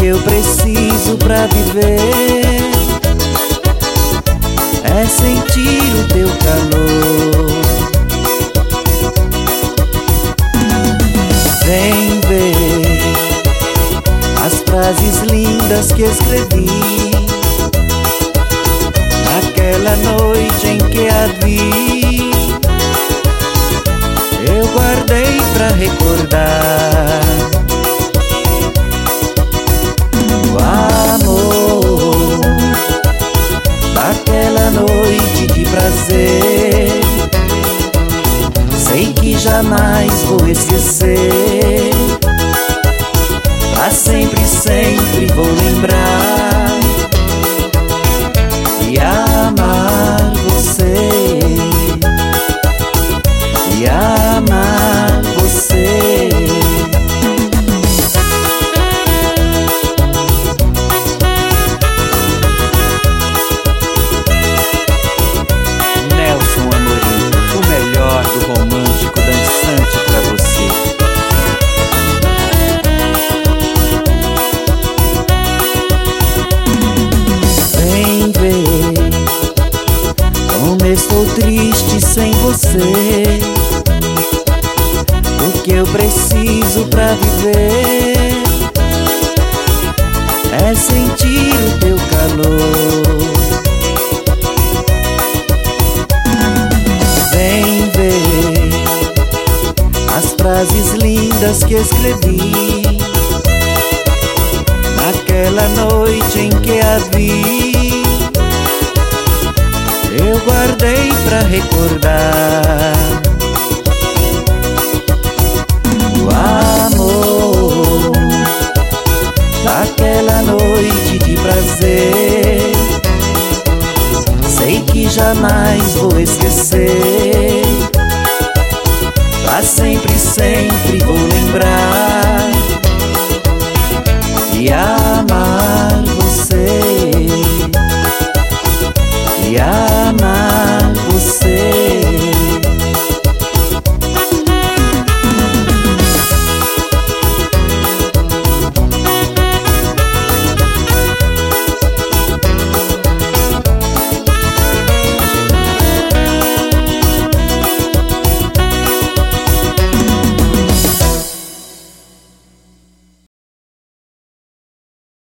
eu preciso pra viver é sentir o teu calor. Vem ver as frases lindas que escrevi naquela noite em que a vi. Eu guardei pra recordar o amor daquela noite de prazer. Sei que jamais vou esquecer, pra sempre, sempre vou lembrar e amar você, e amar você. Nelson Amorim, o melhor do romântico dançante pra você. Vem ver como estou triste sem você. O que eu preciso pra viver é sentir o teu calor. Vem ver as frases lindas que escrevi naquela noite em que a vi. Eu guardei pra recordar o amor daquela noite de prazer. Sei que jamais vou esquecer, pra sempre, sempre vou lembrar e